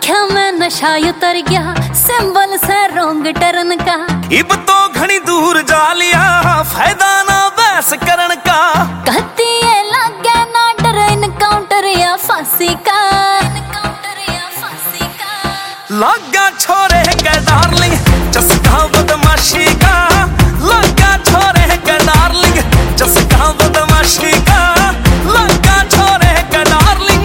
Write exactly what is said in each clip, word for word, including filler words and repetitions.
आख्या मैं नशा उतर गया सिंबल से रोंग टरन का। इब तो घनी दूर जा लिया फायदा ना बहस करन का। कहती है लगे ना डर इनकाउंटर या फांसी का। लगा छोरे के डार्लिंग चस्का बदमाशी का। लगा छोरे के डार्लिंग चस्का बदमाशी का। लगा छोरे के डार्लिंग।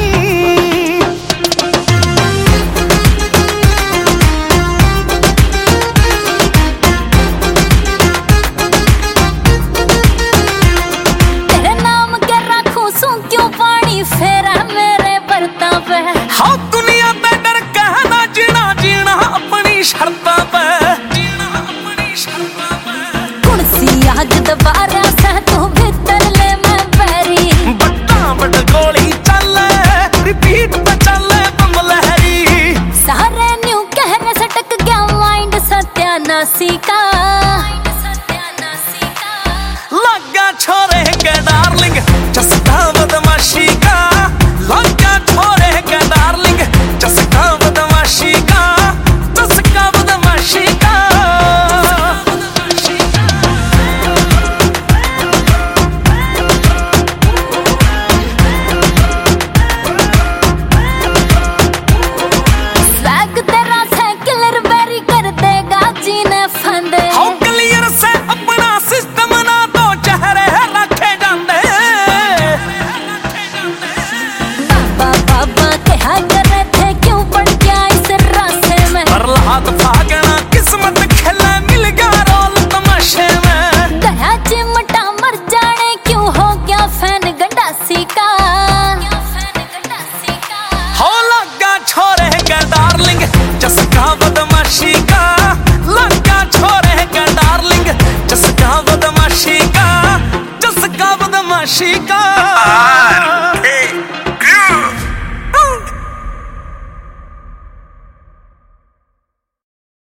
तेरे नाम के रखूं सू क्यों पानी फेरा मेरे बर्ता पे। हाँ दुनिया पे डर कहना जीना जीना अपनी शर्तां पे। जीना अपनी शर्तां पे। कौन सी आग दोबारा से तू भीतर ले मैं बैरी। बट्टा बट गोली चले रिपीट पे चले बम लहरी। सारे न्यू कहने से टक गया माइंड सत्यानाशी का। लगा छोरे के डार्लिंग चस्का बदमाशी का। लगा छोरे के डार्लिंग चस्का बदमाशी का। चस्का बदमाशी का। स्वैग तेरा से किलर बेरी कर देगा जीने फंदे। हाँ क्लियर से अपना सिस्टम ना तो चेहरे रखे जाते। बाबा बाबा क्या कर रहे थे क्यों पड़ गया इस रास्ते में। प्रहलाद भागना किस्मत खेला मिल गया रोल तमाशे में। दया चिमटा मर जाने क्यों हो गया फैन गंडासी का। हो लगा छोरे के डार्लिंग चस्का बदमाशी का। लगा छोरे के डार्लिंग चस्का बदमाशी का। चस्का बदमाशी का।